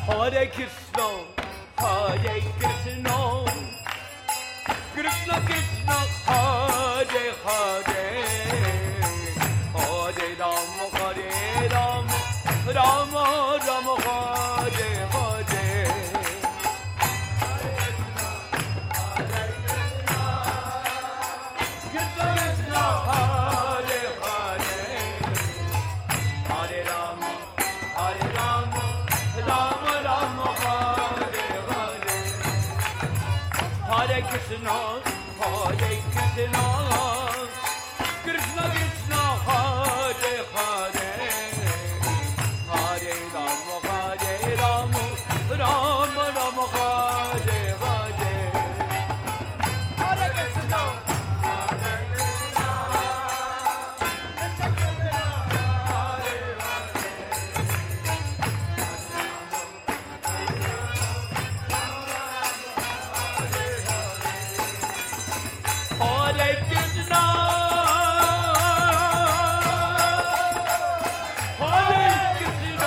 Hare Krishna, Hare Krishna, Krishna Krishna, Hare Hare, Hare Rama, Hare Rama, Rama Rama, Hare Hare. Krishna Krishna, Hare Hare, Hare Rama, Hare Rama, Rama Rama, Hare Hare. Hare Krishna, Hare Krishna, Krishna Krishna, Hare Hare, Hare Rama, Hare Rama, Rama Rama, Hare Hare. Hare Krishna, Hare Krishna, Krishna Krishna, Hare Hare. Hare Krishna, Hare Krishna,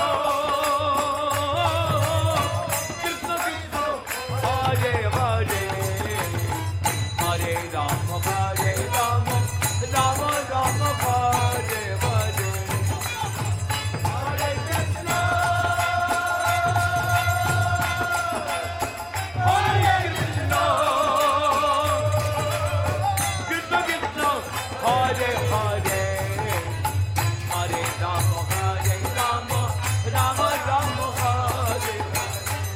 Krishna Krishna, Hare Hare, Hare Rama, Hare Rama, Rama Rama, Hare Hare. Hare Krishna, Hare Krishna, Krishna Krishna, Hare Hare, Hare Rama, Hare Rama, Rama Rama, Hare Hare.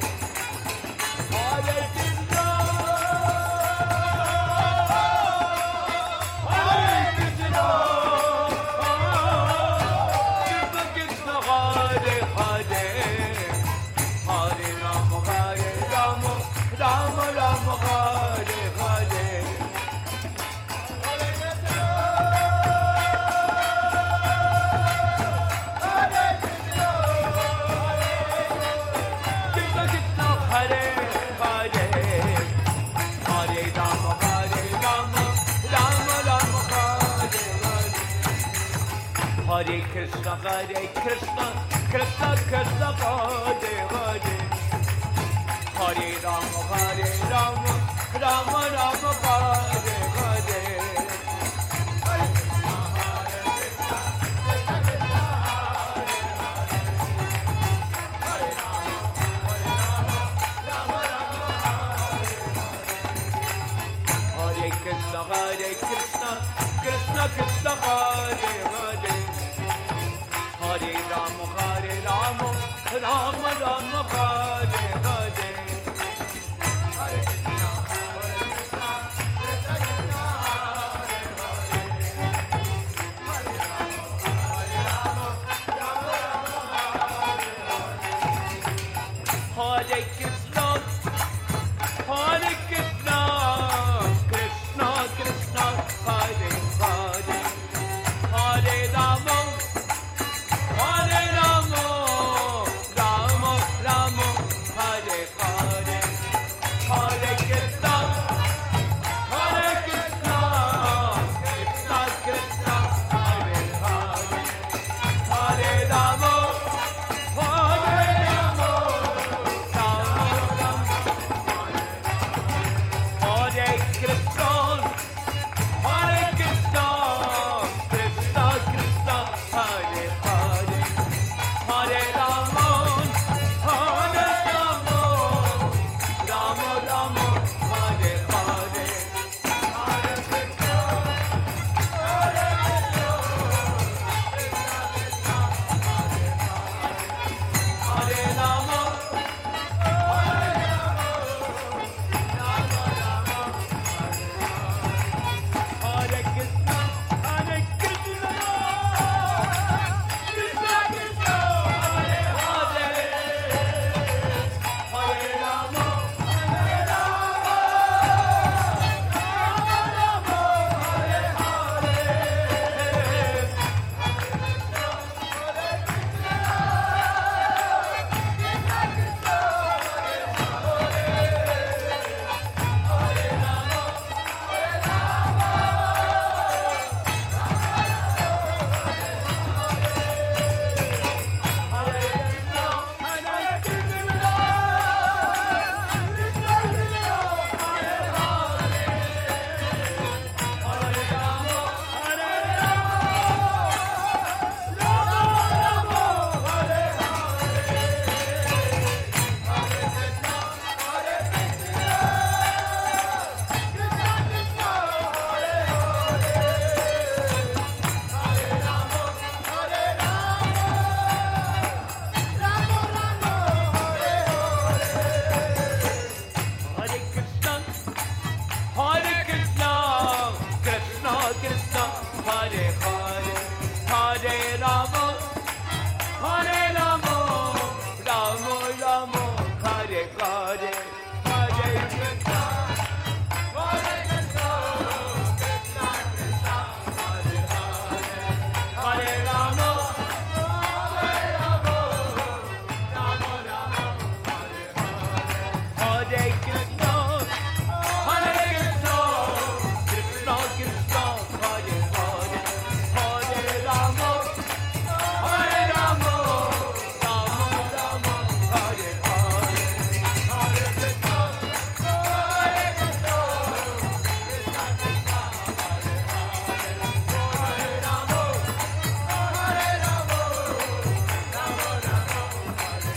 Hare Krishna, Hare Krishna, Krishna Krishna, Hare Hare, Hare Rama, Hare Rama, Rama Rama, Hare Hare. Krishna Krishna, Hare Hare, Hare Rama, Hare Rama, Rama Rama, Hare Hare. Hare Krishna, Hare Krishna, Krishna Krishna, Hare Hare, Hare Rama, Hare Rama, Rama Rama, Hare Hare. Hare Krishna, Hare Krishna, Krishna Krishna, Hare Hare, Hare Rama, Hare Rama, Rama Rama, Hare Hare. Hare Krishna, Hare Krishna, Krishna Krishna, Hare Hare, Hare Rama, Hare Rama, Rama Rama, Hare Hare. Hare Krishna, Hare Krishna, Krishna Krishna, Hare Hare, Hare Rama, Hare Rama, Rama Rama, Hare Hare. Hare Krishna, Hare Krishna, Krishna Krishna, Hare Hare, Hare Rama, Hare Rama, Rama Rama, Hare Hare, Hare Krishna, Hare Krishna, Krishna Krishna, Hare Hare, Hare Rama, Hare Rama, Rama Rama, Hare Hare, Hare Krishna, Hare Krishna, Krishna Krishna, Hare Hare, Hare Rama, Hare Rama, Rama Rama, Hare Hare, Hare Krishna, Hare Krishna, Krishna Krishna, Hare Hare, Hare Rama, Hare Rama, Rama Rama, Hare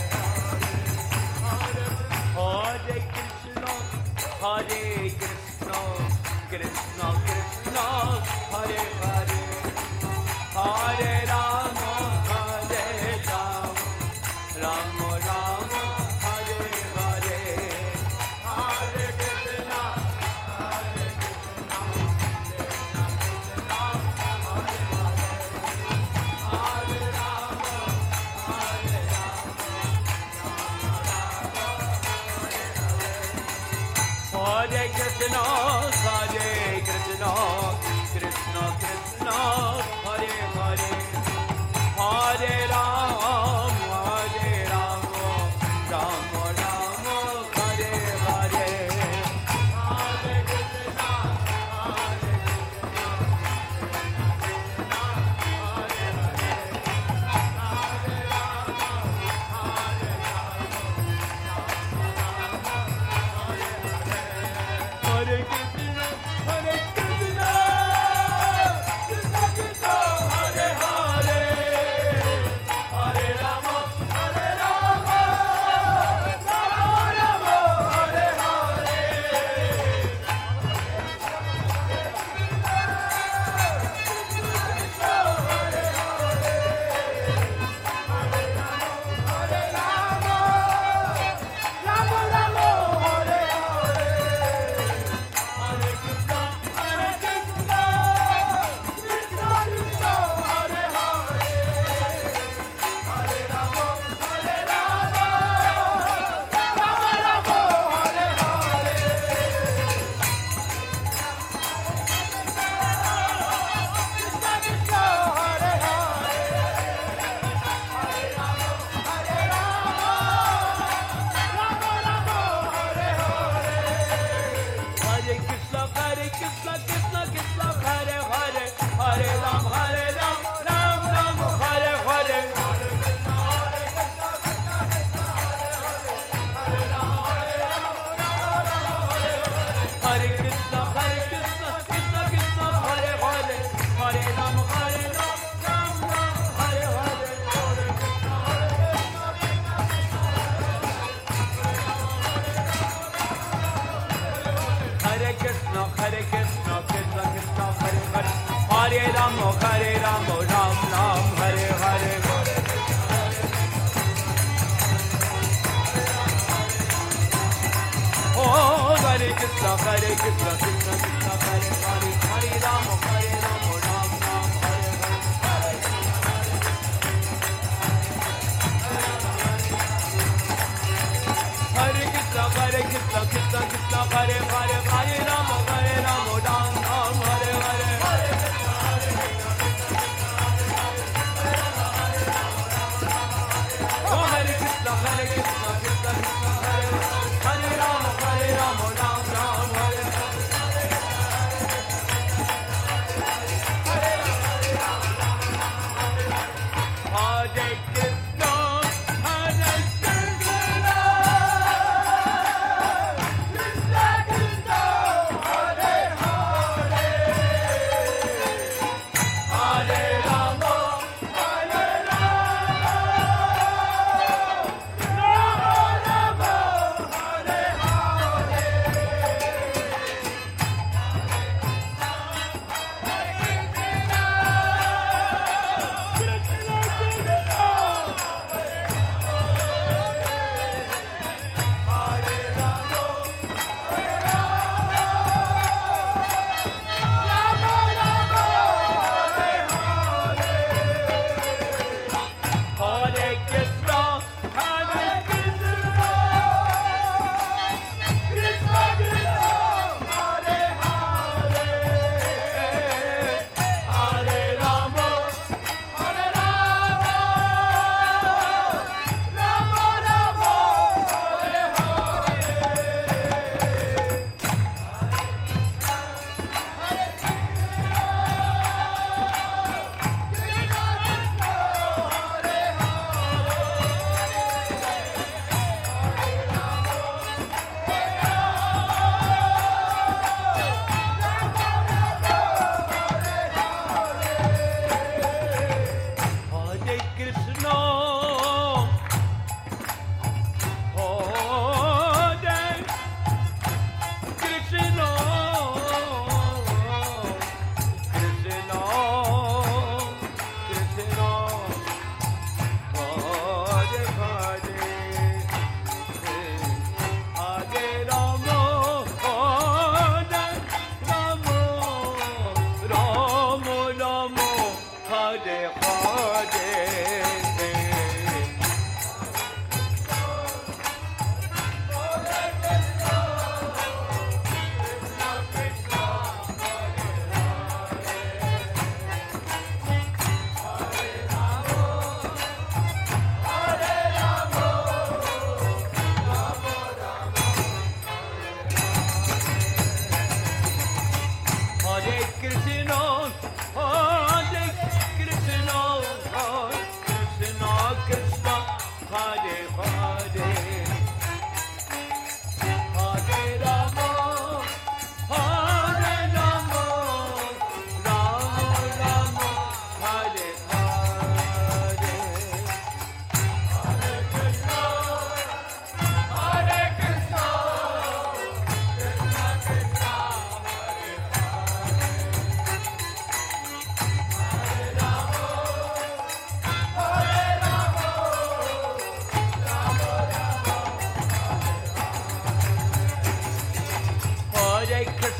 Hare, Hare Krishna, Hare Krishna, Krishna Krishna, Hare Hare, Hare Rama, Hare Rama, Rama Rama, Hare Hare, Hare Krishna, Hare Krishna, Krishna Krishna, Hare Hare, Hare Rama, Hare Rama, Hare Krishna, Hare Krishna, Krishna Krishna, Hare Hare, Hare Rama, Hare Rama, Rama Rama, Hare Hare, Hare Krishna, Hare Krishna, Krishna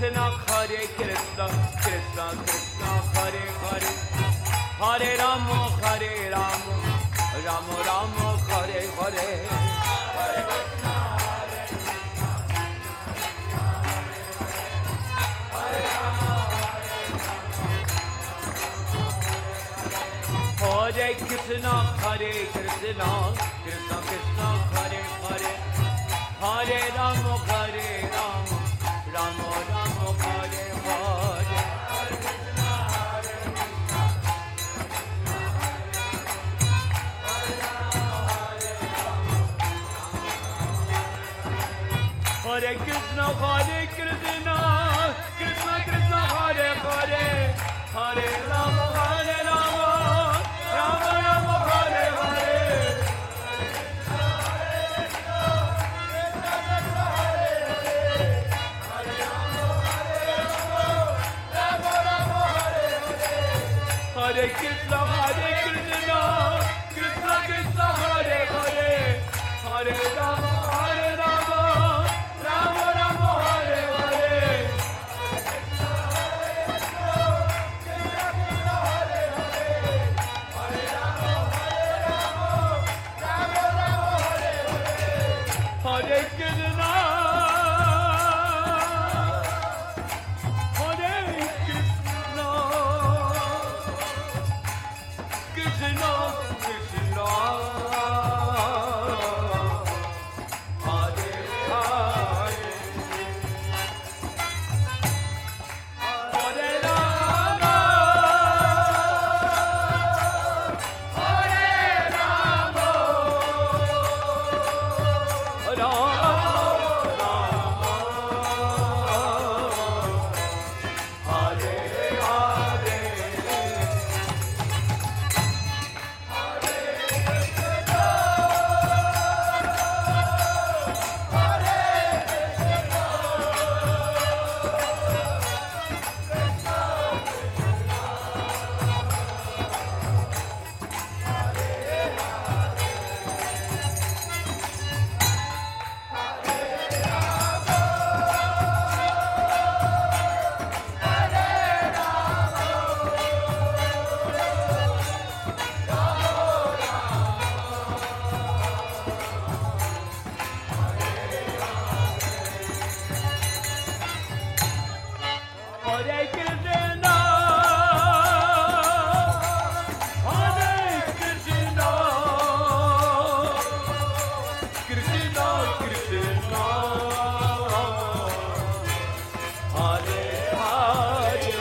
Krishna, Hare Krishna, Krishna Krishna, Hare Hare, Hare Rama, Rama Rama, Hare Hare. Hare Krishna, Krishna Krishna, Hare Hare, Hare Rama, Rama Rama, Hare Hare. Hare Krishna, Krishna Krishna, Hare Hare, Hare Rama, Rama Rama, Hare Hare. Hare Krishna, Krishna Krishna, Hare Hare, Hare Rama, Rama Rama, Hare Hare. Hare Krishna, Krishna Krishna, Hare Hare, Hare Rama, Hare Rama, Rama Hare Hare. Hare Krishna, Krishna Krishna, Hare Hare,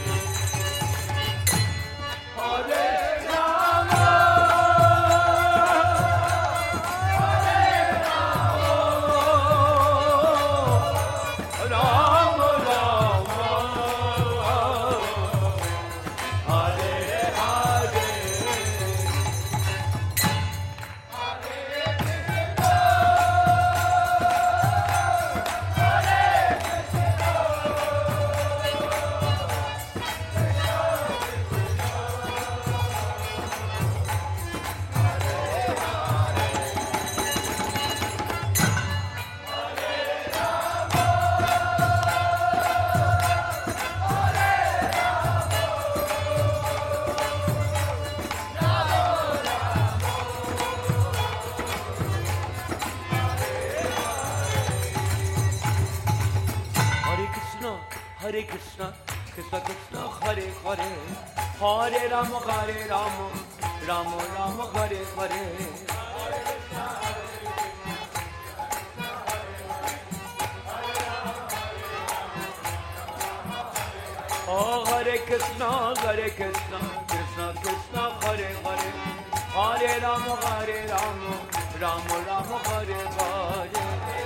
Hare Rama, Rama Rama, Hare Hare. Hare Krishna, Krishna Krishna, Hare Hare, Hare Rama, Rama Rama, Hare Hare. Oh, Hare Krishna, Krishna Krishna, Hare Hare, Hare Rama, Rama Rama, Hare Hare.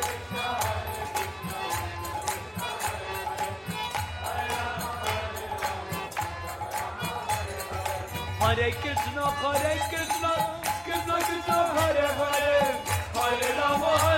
Hare Krishna, Krishna Krishna, Hare Hare, Hare Rama,